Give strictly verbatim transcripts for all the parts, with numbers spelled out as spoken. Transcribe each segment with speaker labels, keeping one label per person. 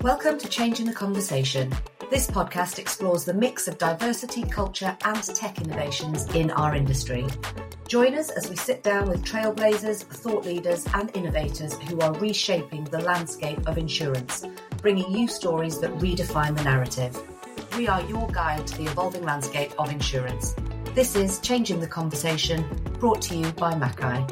Speaker 1: Welcome to Changing the Conversation. This podcast explores the mix of diversity, culture and tech innovations in our industry. Join us as we sit down with trailblazers, thought leaders and innovators who are reshaping the landscape of insurance, bringing you stories that redefine the narrative. We are your guide to the evolving landscape of insurance. This is Changing the Conversation, brought to you by Mackay.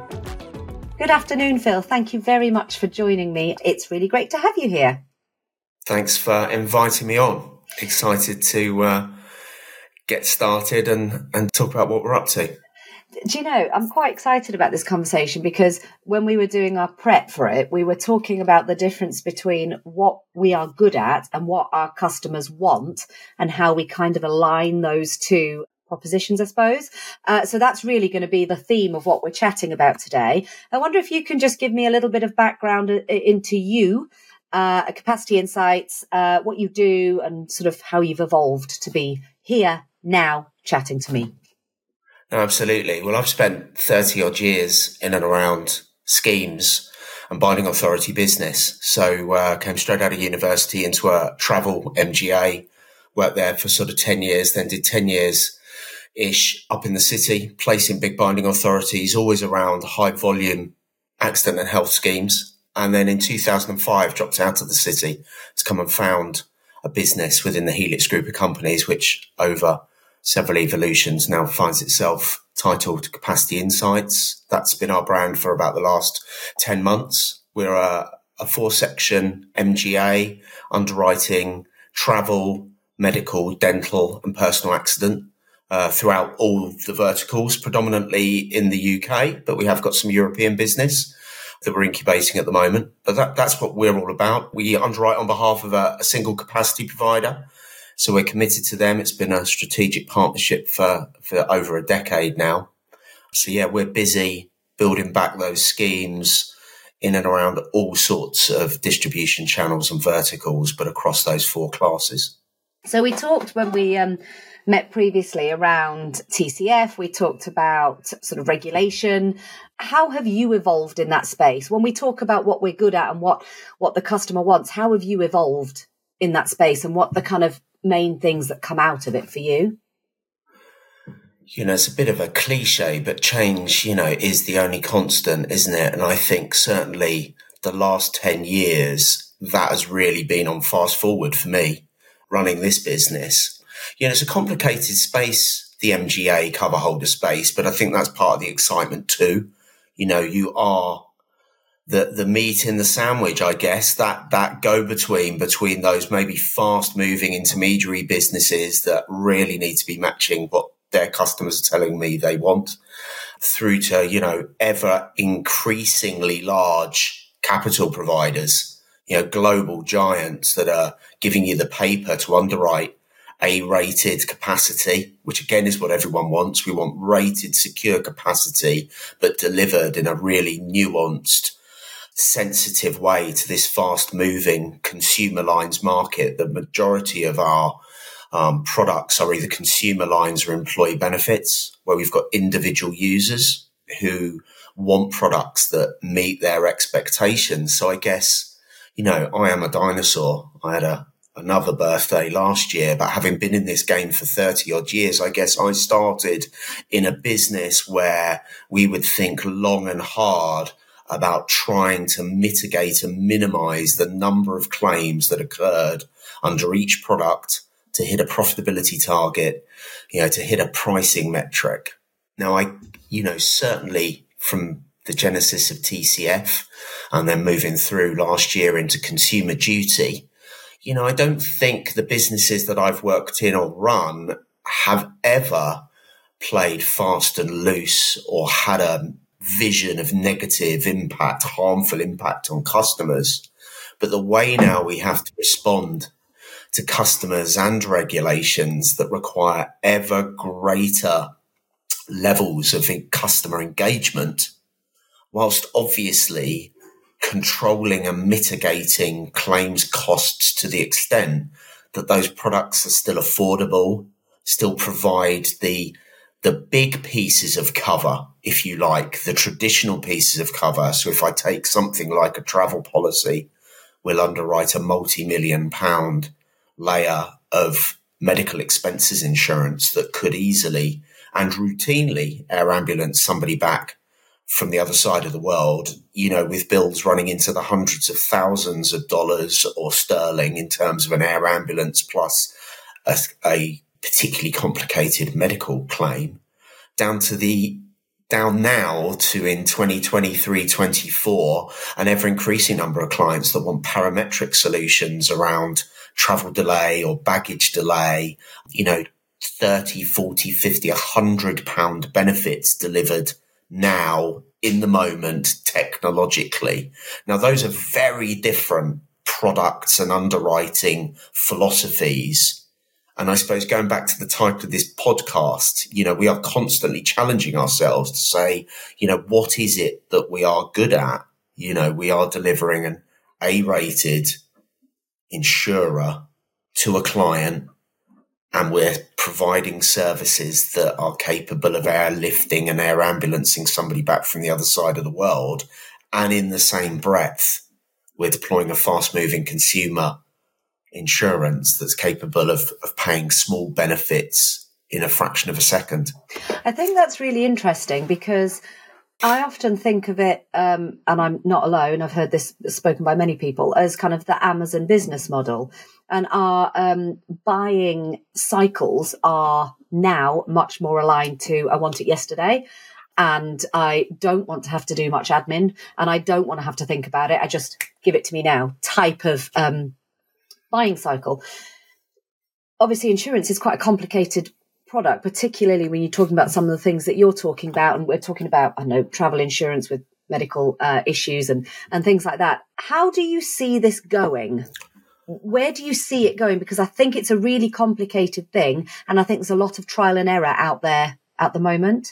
Speaker 1: Good afternoon, Phil. Thank you very much for joining me. It's really great to have you here.
Speaker 2: Thanks for inviting me on. Excited to uh, get started and, and talk about what we're up to.
Speaker 1: Do you know, I'm quite excited about this conversation because when we were doing our prep for it, we were talking about the difference between what we are good at and what our customers want and how we kind of align those two propositions, I suppose. Uh, so that's really going to be the theme of what we're chatting about today. I wonder if you can just give me a little bit of background into you, uh, Capacity Insights, uh, what you do and sort of how you've evolved to be here now chatting to me.
Speaker 2: No, absolutely. Well, I've spent thirty odd years in and around schemes and binding authority business. So uh, came straight out of university into a travel M G A, worked there for sort of ten years, then did ten years ish up in the city, placing big binding authorities, always around high volume accident and health schemes. And then in two thousand five, dropped out of the city to come and found a business within the Helix group of companies, which over several evolutions now finds itself titled Capacity Insights. That's been our brand for about the last ten months. We're a, a four-section M G A underwriting travel, medical, dental and personal accident uh, throughout all the verticals, predominantly in the U K, but we have got some European business that we're incubating at the moment. But that, that's what we're all about. We underwrite on behalf of a, a single capacity provider. So we're committed to them. It's been a strategic partnership for, for over a decade now. So yeah, we're busy building back those schemes in and around all sorts of distribution channels and verticals, but across those four classes.
Speaker 1: So we talked when we um, met previously around T C F. We talked about sort of regulation. How have you evolved in that space? When we talk about what we're good at and what, what the customer wants, how have you evolved in that space and what the kind of main things that come out of it for you?
Speaker 2: You know, it's a bit of a cliche, but change, you know, is the only constant, isn't it? And I think certainly the last ten years, that has really been on fast forward for me running this business. You know, it's a complicated space, the M G A cover holder space, but I think that's part of the excitement too. You know, you are the the meat in the sandwich, I guess, that that go-between between those maybe fast-moving intermediary businesses that really need to be matching what their customers are telling me they want, through to, you know, ever increasingly large capital providers, you know, global giants that are giving you the paper to underwrite A-rated capacity, which again is what everyone wants. We want rated, secure capacity, but delivered in a really nuanced, sensitive way to this fast-moving consumer lines market. The majority of our um, products are either consumer lines or employee benefits, where we've got individual users who want products that meet their expectations. So I guess, you know, I am a dinosaur. I had a another birthday last year, but having been in this game for thirty odd years, I guess I started in a business where we would think long and hard about trying to mitigate and minimize the number of claims that occurred under each product to hit a profitability target, you know, to hit a pricing metric. Now, I, you know, certainly from the genesis of T C F and then moving through last year into consumer duty, you know, I don't think the businesses that I've worked in or run have ever played fast and loose or had a vision of negative impact, harmful impact on customers. But the way now we have to respond to customers and regulations that require ever greater levels of customer engagement, whilst obviously controlling and mitigating claims costs to the extent that those products are still affordable, still provide the the big pieces of cover, if you like, the traditional pieces of cover. So if I take something like a travel policy, will underwrite a multi-million pound layer of medical expenses insurance that could easily and routinely air ambulance somebody back from the other side of the world, you know, with bills running into the hundreds of thousands of dollars or sterling in terms of an air ambulance plus a, a particularly complicated medical claim, down to the down now to in twenty twenty-three, twenty-four, an ever increasing number of clients that want parametric solutions around travel delay or baggage delay, you know, thirty, forty, fifty, one hundred pound benefits delivered now in the moment technologically. Now, those are very different products and underwriting philosophies. And I suppose going back to the title of this podcast, you know, we are constantly challenging ourselves to say, you know, what is it that we are good at? You know, we are delivering an A-rated insurer to a client, and we're providing services that are capable of airlifting and air ambulancing somebody back from the other side of the world. And in the same breath, we're deploying a fast-moving consumer insurance that's capable of, of paying small benefits in a fraction of a second.
Speaker 1: I think that's really interesting because I often think of it, um, and I'm not alone, I've heard this spoken by many people, as kind of the Amazon business model. And our um, buying cycles are now much more aligned to, I want it yesterday, and I don't want to have to do much admin, and I don't want to have to think about it. I just give it to me now type of um, buying cycle. Obviously, insurance is quite a complicated product, particularly when you're talking about some of the things that you're talking about. And we're talking about, I know, travel insurance with medical uh, issues and, and things like that. How do you see this going? Where do you see it going? Because I think it's a really complicated thing. And I think there's a lot of trial and error out there at the moment.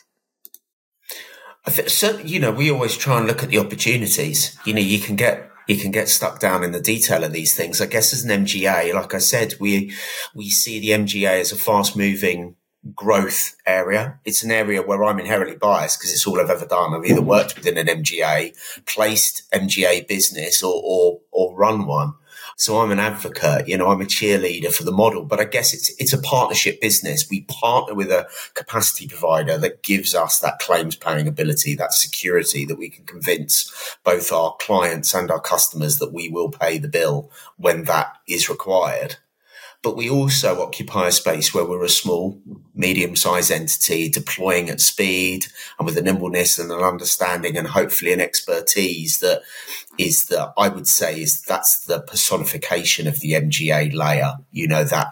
Speaker 2: I think, so, you know, we always try and look at the opportunities. You know, you can get You can get stuck down in the detail of these things. I guess as an M G A, like I said, we we see the M G A as a fast-moving growth area. It's an area where I'm inherently biased because it's all I've ever done. I've either worked within an M G A, placed M G A business, or or, or run one. So I'm an advocate, you know, I'm a cheerleader for the model, but I guess it's it's a partnership business. We partner with a capacity provider that gives us that claims paying ability, that security that we can convince both our clients and our customers that we will pay the bill when that is required. But we also occupy a space where we're a small, medium-sized entity deploying at speed and with a nimbleness and an understanding and hopefully an expertise that is the, I would say, is that's the personification of the M G A layer, you know, that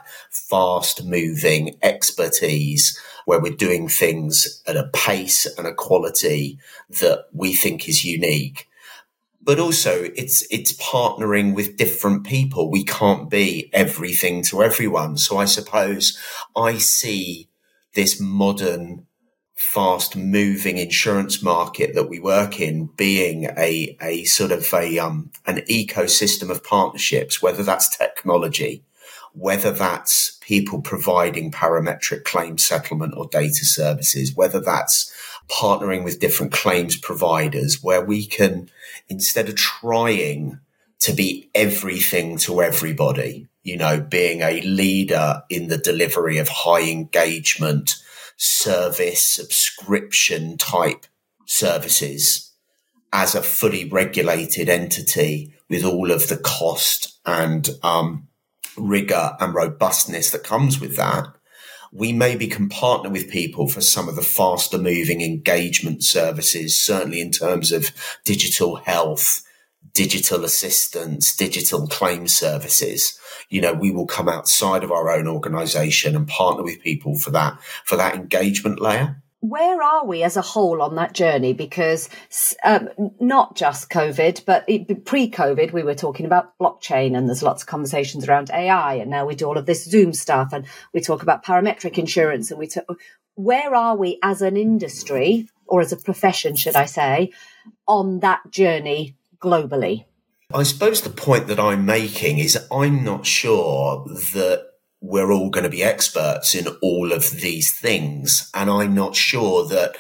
Speaker 2: fast-moving expertise where we're doing things at a pace and a quality that we think is unique. But also it's, it's partnering with different people. We can't be everything to everyone. So I suppose I see this modern, fast moving insurance market that we work in being a, a sort of a, um, an ecosystem of partnerships, whether that's technology, whether that's people providing parametric claim settlement or data services, whether that's partnering with different claims providers, where we can, instead of trying to be everything to everybody, you know, being a leader in the delivery of high engagement service subscription type services as a fully regulated entity with all of the cost and um, rigor and robustness that comes with that, we maybe can partner with people for some of the faster moving engagement services, certainly in terms of digital health, digital assistance, digital claim services. You know, we will come outside of our own organization and partner with people for that, for that engagement layer.
Speaker 1: Where are we as a whole on that journey? Because um, not just COVID, but pre-COVID, we were talking about blockchain, and there's lots of conversations around A I, and now we do all of this Zoom stuff, and we talk about parametric insurance, and we talk, where are we as an industry, or as a profession, should I say, on that journey globally?
Speaker 2: I suppose the point that I'm making is I'm not sure that we're all going to be experts in all of these things. And I'm not sure that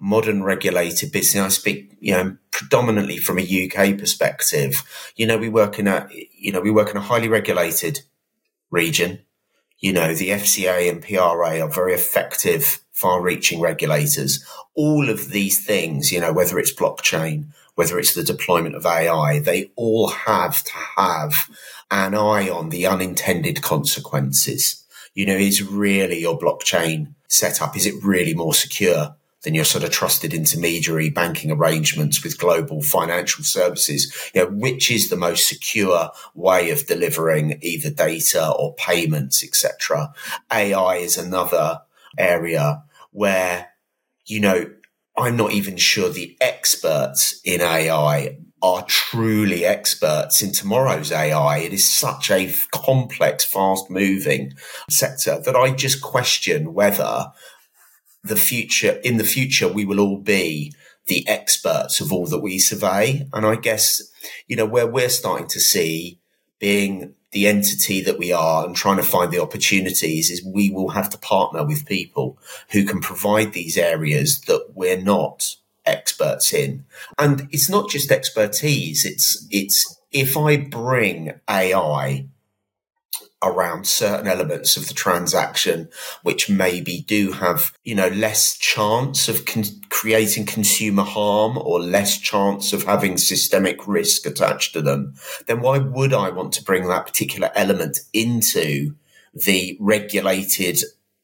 Speaker 2: modern regulated business, I speak, you know, predominantly from a U K perspective. You know, we work in a, you know, we work in a highly regulated region. You know, the F C A and P R A are very effective, far-reaching regulators. All of these things, you know, whether it's blockchain, whether it's the deployment of A I, they all have to have an eye on the unintended consequences. You know, is really your blockchain setup, is it really more secure than your sort of trusted intermediary banking arrangements with global financial services? You know, which is the most secure way of delivering either data or payments, et cetera? A I is another area where, you know, I'm not even sure the experts in A I are truly experts in tomorrow's A I. It is such a complex, fast-moving sector that I just question whether the future, in the future, we will all be the experts of all that we survey. And I guess, you know, where we're starting to see, being the entity that we are and trying to find the opportunities, is we will have to partner with people who can provide these areas that we're not experts in. And it's not just expertise. It's, it's if I bring A I around certain elements of the transaction, which maybe do have, you know, less chance of con- creating consumer harm or less chance of having systemic risk attached to them, then why would I want to bring that particular element into the regulated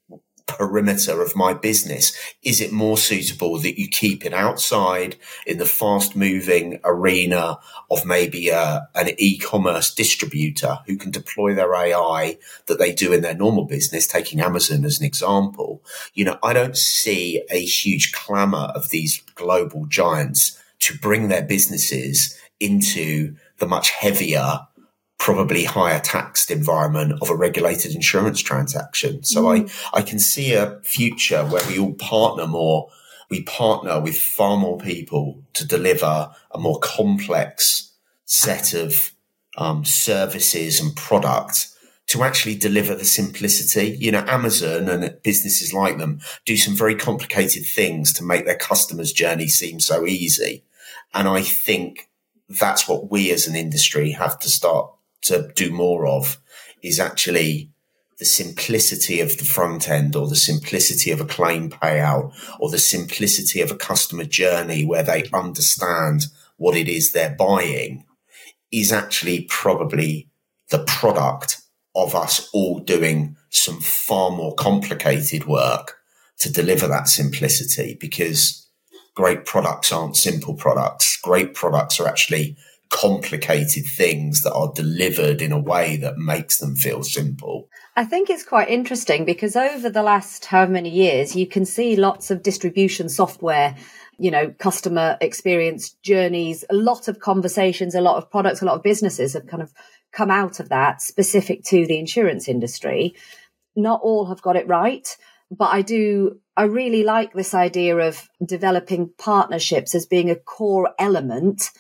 Speaker 2: perimeter of my business? Is it more suitable that you keep it outside in the fast moving arena of maybe a, an e-commerce distributor who can deploy their A I that they do in their normal business, taking Amazon as an example? You know, I don't see a huge clamor of these global giants to bring their businesses into the much heavier, probably higher taxed environment of a regulated insurance transaction. So mm. I, I can see a future where we all partner more. We partner with far more people to deliver a more complex set of um, services and products to actually deliver the simplicity. You know, Amazon and businesses like them do some very complicated things to make their customers' journey seem so easy. And I think that's what we as an industry have to start to do more of, is actually the simplicity of the front end, or the simplicity of a claim payout, or the simplicity of a customer journey where they understand what it is they're buying, is actually probably the product of us all doing some far more complicated work to deliver that simplicity, because great products aren't simple products. Great products are actually complicated things that are delivered in a way that makes them feel simple.
Speaker 1: I think it's quite interesting because over the last however many years, you can see lots of distribution software, you know, customer experience journeys, a lot of conversations, a lot of products, a lot of businesses have kind of come out of that specific to the insurance industry. Not all have got it right, but I do, I really like this idea of developing partnerships as being a core element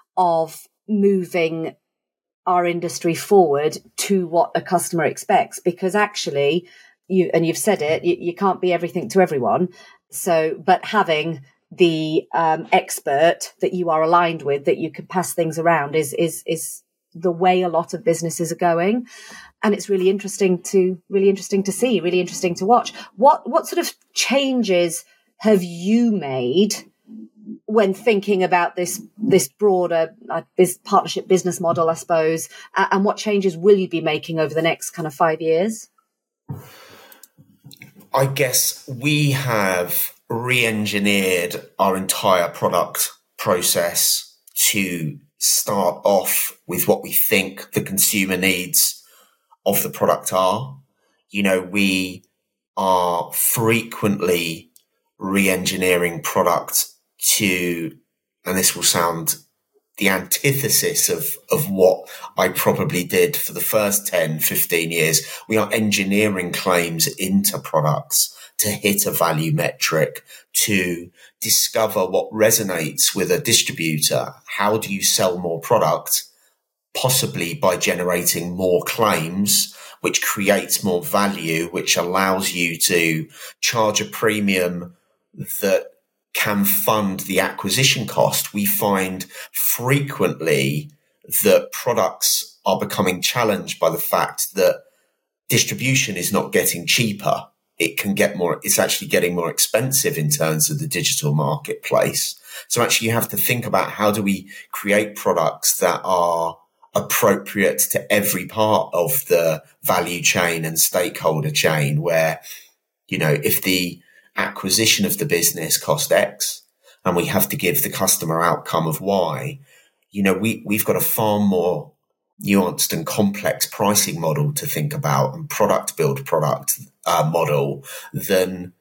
Speaker 1: of moving our industry forward to what a customer expects, because actually you, and you've said it, you, you can't be everything to everyone. So, but having the um, expert that you are aligned with, that you can pass things around, is, is, is the way a lot of businesses are going. And it's really interesting to, really interesting to see, really interesting to watch. What, what sort of changes have you made when thinking about this this broader uh, this partnership business model, I suppose, uh, and what changes will you be making over the next kind of five years?
Speaker 2: I guess we have re-engineered our entire product process to start off with what we think the consumer needs of the product are. You know, we are frequently re-engineering product to, and this will sound the antithesis of, of what I probably did for the first ten, fifteen years. We are engineering claims into products to hit a value metric, to discover what resonates with a distributor. How do you sell more product? Possibly by generating more claims, which creates more value, which allows you to charge a premium that can fund the acquisition cost, we find frequently that products are becoming challenged by the fact that distribution is not getting cheaper. It can get more, it's actually getting more expensive in terms of the digital marketplace. So actually you have to think about how do we create products that are appropriate to every part of the value chain and stakeholder chain, where, you know, if the acquisition of the business cost X and we have to give the customer outcome of Y, you know, we, we've got a far more nuanced and complex pricing model to think about and product build product uh, model than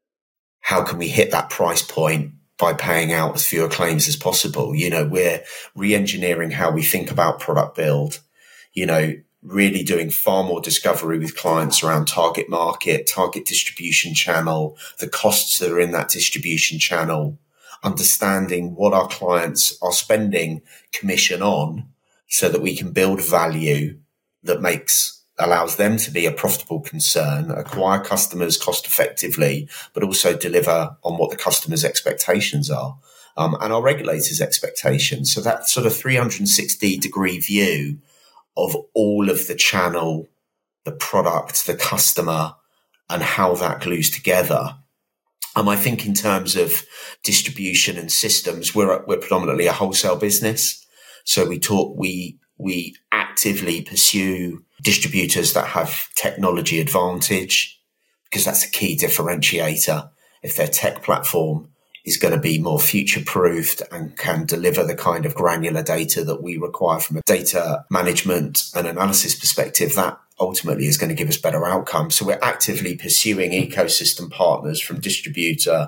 Speaker 2: how can we hit that price point by paying out as fewer claims as possible. You know, we're re-engineering how we think about product build, you know, really doing far more discovery with clients around target market, target distribution channel, the costs that are in that distribution channel, understanding what our clients are spending commission on so that we can build value that makes, allows them to be a profitable concern, acquire customers cost effectively, but also deliver on what the customer's expectations are, um, and our regulators' expectations. So that sort of three hundred sixty degree view of all of the channel, the product, the customer, and how that glues together. Um, I think in terms of distribution and systems, we're we're predominantly a wholesale business. So we talk, we, we actively pursue distributors that have technology advantage, because that's a key differentiator. If their tech platform is going to be more future proofed and can deliver the kind of granular data that we require from a data management and analysis perspective, that ultimately is going to give us better outcomes. So we're actively pursuing ecosystem partners from distributor,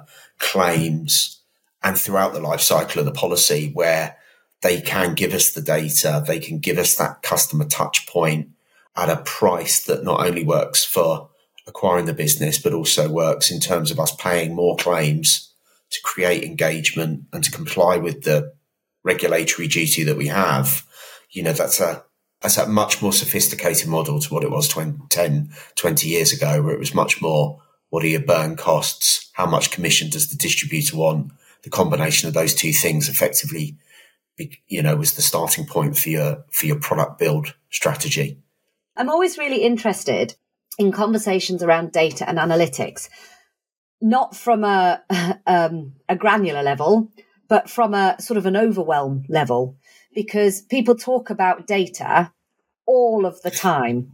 Speaker 2: claims, and throughout the life cycle of the policy, where they can give us the data, they can give us that customer touch point at a price that not only works for acquiring the business, but also works in terms of us paying more claims to create engagement and to comply with the regulatory duty that we have. You know, that's a, that's a much more sophisticated model to what it was twenty, ten, twenty years ago, where it was much more, what are your burn costs? How much commission does the distributor want? The combination of those two things effectively, you know, was the starting point for your, for your product build strategy.
Speaker 1: I'm always really interested in conversations around data and analytics, not from a, um, a granular level, but from a sort of an overwhelm level, because people talk about data all of the time,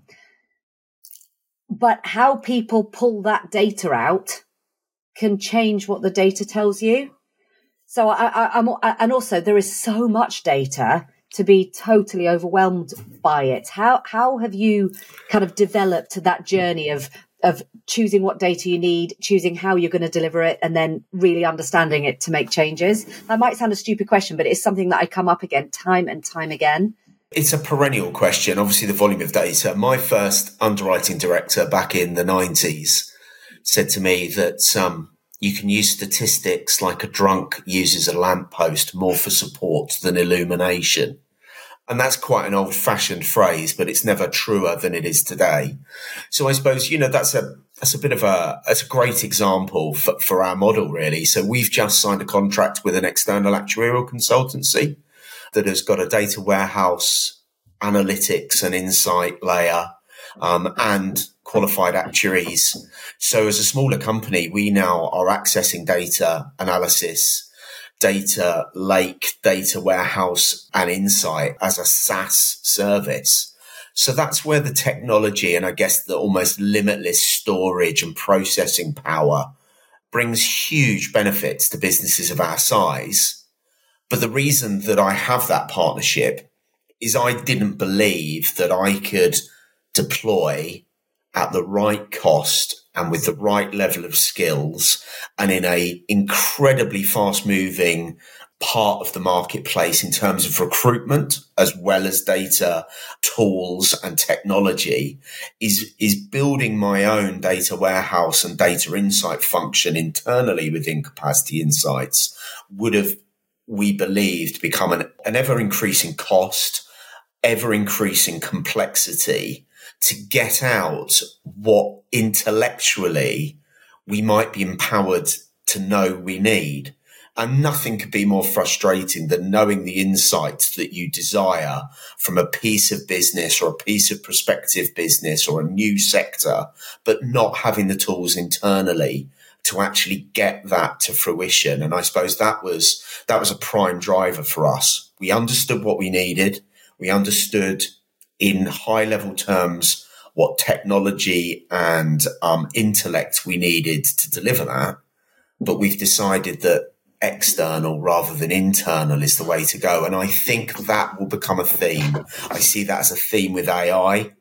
Speaker 1: but how people pull that data out can change what the data tells you. So I, I, I'm, and also there is so much data to be totally overwhelmed by it. How how have you kind of developed that journey of of choosing what data you need, choosing how you're going to deliver it, and then really understanding it to make changes? That might sound a stupid question, but it's something that I come up again time and time again.
Speaker 2: It's a perennial question. Obviously, the volume of data. My first underwriting director back in the nineties said to me that um, you can use statistics like a drunk uses a lamppost more for support than illumination. And that's quite an old-fashioned phrase, but it's never truer than it is today. So I suppose, you know, that's a that's a bit of a that's a great example for, for our model, really. So we've just signed a contract with an external actuarial consultancy that has got a data warehouse, analytics and insight layer, um, and qualified actuaries. So as a smaller company, we now are accessing data analysis, data lake, data warehouse and insight as a SaaS service. So that's where the technology and I guess the almost limitless storage and processing power brings huge benefits to businesses of our size. But the reason that I have that partnership is I didn't believe that I could deploy at the right cost and with the right level of skills and in a incredibly fast moving part of the marketplace in terms of recruitment as well as data tools and technology is, is building my own data warehouse and data insight function internally within Capacity Insights would have, we believed, become an, an ever increasing cost, ever increasing complexity to get out what intellectually we might be empowered to know we need. And nothing could be more frustrating than knowing the insights that you desire from a piece of business or a piece of prospective business or a new sector, but not having the tools internally to actually get that to fruition. And I suppose that was, that was a prime driver for us. We understood what we needed. We understood in high level terms what technology and um, intellect we needed to deliver that. But we've decided that external rather than internal is the way to go. And I think that will become a theme. I see that as a theme with A I,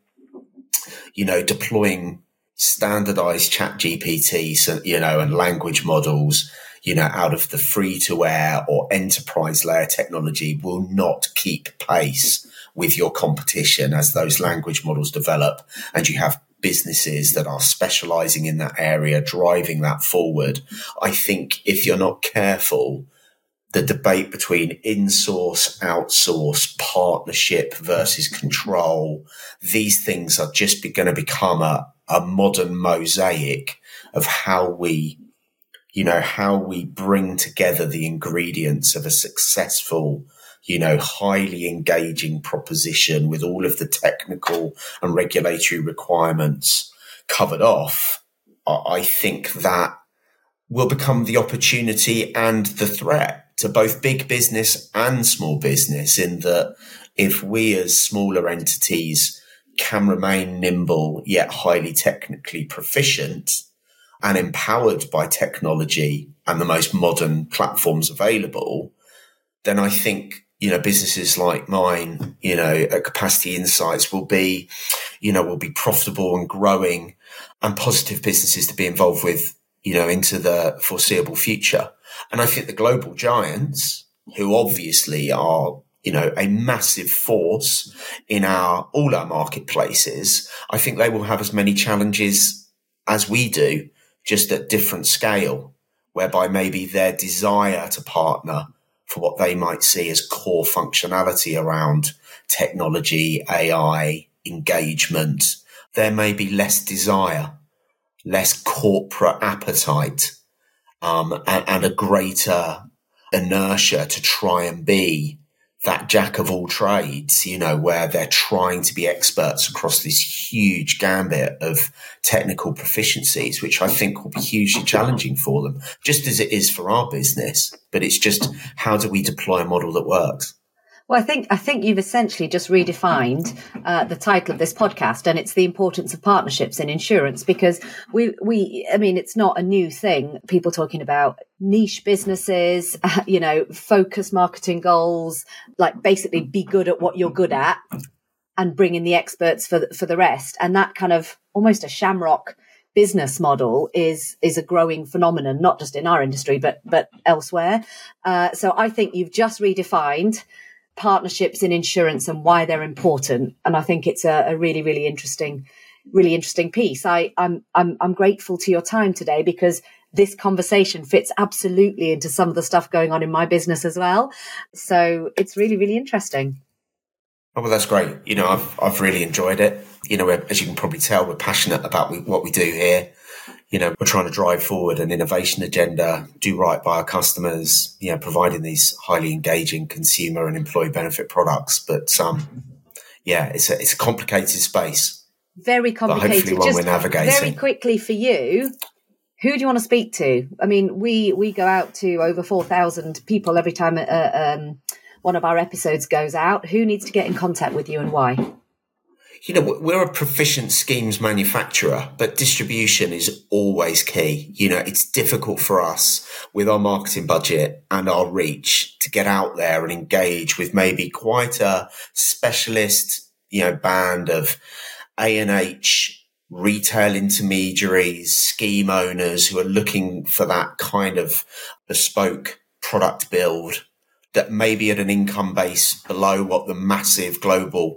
Speaker 2: you know, deploying standardized chat G P Ts, you know, and language models, you know, out of the free to air or enterprise layer technology will not keep pace with your competition as those language models develop. And you have businesses that are specializing in that area, driving that forward. I think if you're not careful, the debate between in-source, outsource, partnership versus control, these things are just going to become a, a modern mosaic of how we, you know, how we bring together the ingredients of a successful, you know, highly engaging proposition with all of the technical and regulatory requirements covered off. I think that will become the opportunity and the threat to both big business and small business, in that if we as smaller entities can remain nimble yet highly technically proficient and empowered by technology and the most modern platforms available, then I think, you know, businesses like mine, you know, at Capacity Insights will be, you know, will be profitable and growing and positive businesses to be involved with, you know, into the foreseeable future. And I think the global giants, who obviously are, you know, a massive force in our, all our marketplaces, I think they will have as many challenges as we do, just at different scale, whereby maybe their desire to partner for what they might see as core functionality around technology, A I, engagement, there may be less desire, less corporate appetite, um, and, and a greater inertia to try and be that jack of all trades, you know, where they're trying to be experts across this huge gambit of technical proficiencies, which I think will be hugely challenging for them, just as it is for our business. But it's just, how do we deploy a model that works?
Speaker 1: Well, I think I think you've essentially just redefined uh, the title of this podcast, and it's the importance of partnerships in insurance, because we, we, I mean, it's not a new thing. People talking about niche businesses, uh, you know, focus marketing goals, like basically be good at what you're good at and bring in the experts for the, for the rest. And that kind of almost a shamrock business model is is a growing phenomenon, not just in our industry, but but elsewhere. Uh, so I think you've just redefined partnerships in insurance and why they're important. And I think it's a, a really, really interesting, really interesting piece. I, I'm, I'm, I'm grateful to your time today, because this conversation fits absolutely into some of the stuff going on in my business as well. So it's really, really interesting.
Speaker 2: Oh, well, that's great. You know, I've, I've really enjoyed it. You know, as you can probably tell, we're passionate about what we do here. You know, we're trying to drive forward an innovation agenda, do right by our customers, you know, providing these highly engaging consumer and employee benefit products. But, um, yeah, it's a, it's a complicated space.
Speaker 1: Very complicated.
Speaker 2: But hopefully one
Speaker 1: Just
Speaker 2: we're navigating.
Speaker 1: Very quickly for you, who do you want to speak to? I mean, we, we go out to over four thousand people every time uh, um, one of our episodes goes out. Who needs to get in contact with you and why?
Speaker 2: You know, we're a proficient schemes manufacturer, but distribution is always key. You know, it's difficult for us with our marketing budget and our reach to get out there and engage with maybe quite a specialist, you know, band of A and H retail intermediaries, scheme owners who are looking for that kind of bespoke product build that may be at an income base below what the massive global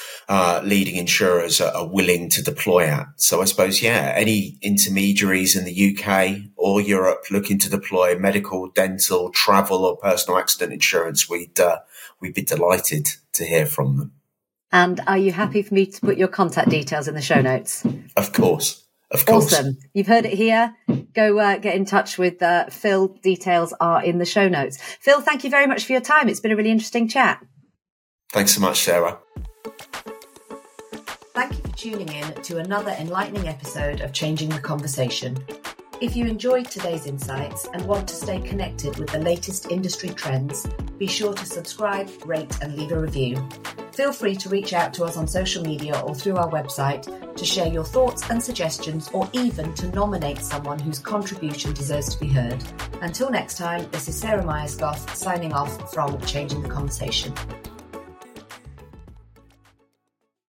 Speaker 2: Uh, leading insurers are, are willing to deploy at. So I suppose, yeah, any intermediaries in the U K or Europe looking to deploy medical, dental, travel or personal accident insurance, we'd, uh, we'd be delighted to hear from them.
Speaker 1: And are you happy for me to put your contact details in the show notes?
Speaker 2: Of course. Of course.
Speaker 1: Awesome. You've heard it here. go uh, get in touch with uh, Phil. Details are in the show notes. Phil, thank you very much for your time. It's been a really interesting chat.
Speaker 2: Thanks so much, Sarah.
Speaker 1: Thank you for tuning in to another enlightening episode of Changing the Conversation. If you enjoyed today's insights and want to stay connected with the latest industry trends, be sure to subscribe, rate and leave a review. Feel free to reach out to us on social media or through our website to share your thoughts and suggestions, or even to nominate someone whose contribution deserves to be heard. Until next time, this is Sarah Myers-Goff signing off from Changing the Conversation.